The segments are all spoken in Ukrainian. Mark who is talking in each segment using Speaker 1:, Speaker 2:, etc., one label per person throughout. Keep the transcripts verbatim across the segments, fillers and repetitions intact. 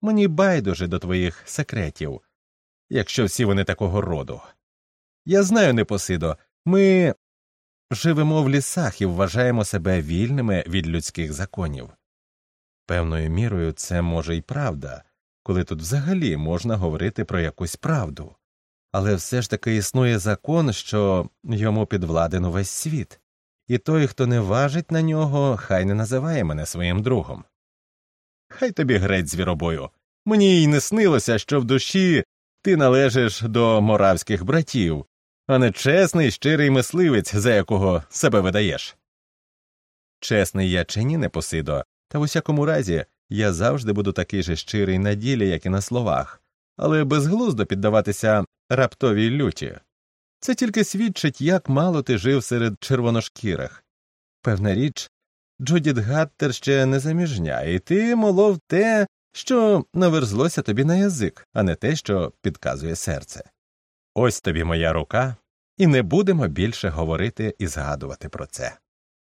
Speaker 1: Мені байдуже до твоїх секретів, якщо всі вони такого роду. Я знаю, Непосидо, ми живемо в лісах і вважаємо себе вільними від людських законів. Певною мірою це може й правда, коли тут взагалі можна говорити про якусь правду. Але все ж таки існує закон, що йому підвладен увесь світ, і той, хто не важить на нього, хай не називає мене своїм другом. Хай тобі грець, звіробою. Мені й не снилося, що в душі ти належиш до моравських братів, а не чесний, щирий мисливець, за якого себе видаєш. Чесний я чи ні, Непосидо, та в усякому разі я завжди буду такий же щирий на ділі, як і на словах, але безглуздо піддаватися раптовій люті. Це тільки свідчить, як мало ти жив серед червоношкірих. Певна річ, Джудіт Гаттер ще не заміжня, і ти молов те, що наверзлося тобі на язик, а не те, що підказує серце. Ось тобі моя рука, і не будемо більше говорити і згадувати про це.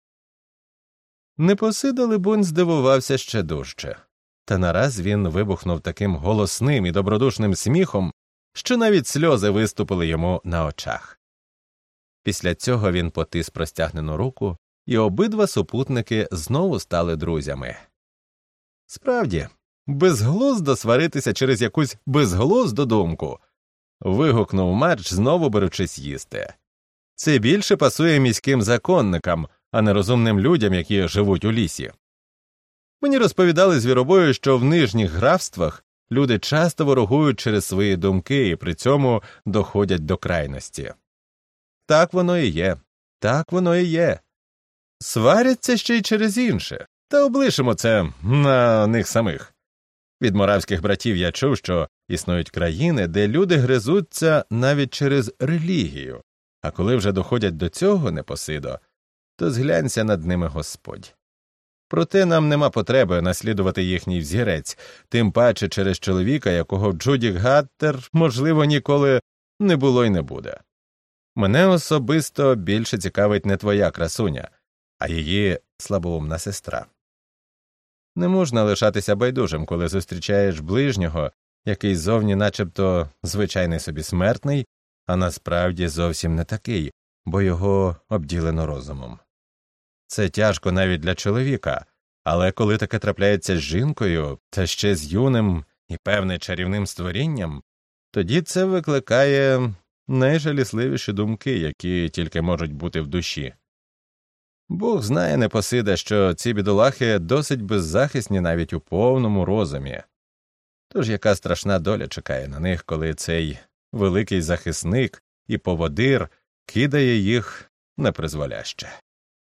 Speaker 1: Непосидо, либонь, здивувався ще дужче. Та нараз він вибухнув таким голосним і добродушним сміхом, що навіть сльози виступили йому на очах. Після цього він потис простягнену руку, і обидва супутники знову стали друзями. Справді, безглуздо сваритися через якусь безглузду думку, вигукнув Мардж, знову беручись їсти. Це більше пасує міським законникам, а не розумним людям, які живуть у лісі. Мені розповідали звіробою, що в нижніх графствах люди часто ворогують через свої думки і при цьому доходять до крайності. Так воно і є, так воно і є. Сваряться ще й через інше, та облишимо це на них самих. Від моравських братів я чув, що існують країни, де люди гризуться навіть через релігію, а коли вже доходять до цього, Непосидо, то зглянься над ними Господь. Проте нам нема потреби наслідувати їхній взірець, тим паче через чоловіка, якого в Джудіт Гаттер, можливо, ніколи не було й не буде. Мене особисто більше цікавить не твоя красуня, а її слабоумна сестра. Не можна лишатися байдужим, коли зустрічаєш ближнього, який зовні начебто звичайний собі смертний, а насправді зовсім не такий, бо його обділено розумом. Це тяжко навіть для чоловіка, але коли таке трапляється з жінкою, та ще з юним і певне чарівним створінням, тоді це викликає найжалісливіші думки, які тільки можуть бути в душі. Бог знає, Непосида, що ці бідолахи досить беззахисні навіть у повному розумі. Тож яка страшна доля чекає на них, коли цей великий захисник і поводир кидає їх непризволяще.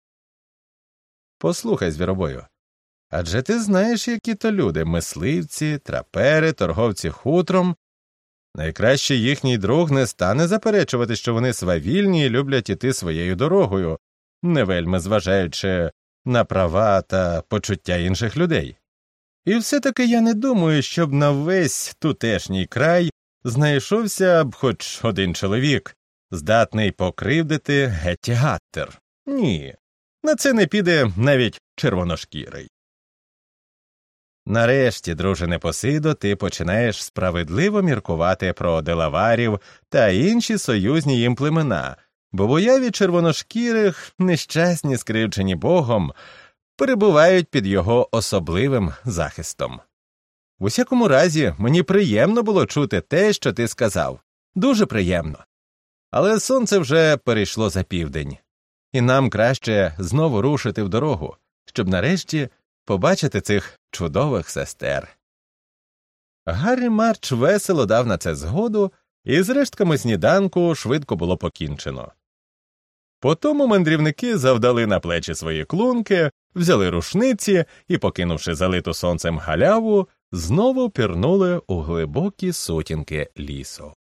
Speaker 1: Послухай, звіробою, адже ти знаєш, які то люди – мисливці, трапери, торговці хутром. Найкращий їхній друг не стане заперечувати, що вони свавільні і люблять іти своєю дорогою, не вельми зважаючи на права та почуття інших людей. І все-таки я не думаю, щоб на весь тутешній край знайшовся б хоч один чоловік, здатний покривдити Гетті Гаттер. Ні, на це не піде навіть червоношкірий. Нарешті, друже Непосидо, ти починаєш справедливо міркувати про делаварів та інші союзні їм племена, бо в уяві червоношкірих, нещасні, скривчені Богом, перебувають під його особливим захистом. В усякому разі, мені приємно було чути те, що ти сказав. Дуже приємно. Але сонце вже перейшло за південь. І нам краще знову рушити в дорогу, щоб нарешті побачити цих чудових сестер. Гаррі Мардж весело дав на це згоду, і з рештками сніданку швидко було покінчено. Потому мандрівники завдали на плечі свої клунки, взяли рушниці і, покинувши залиту сонцем галяву, знову пірнули у глибокі сутінки лісу.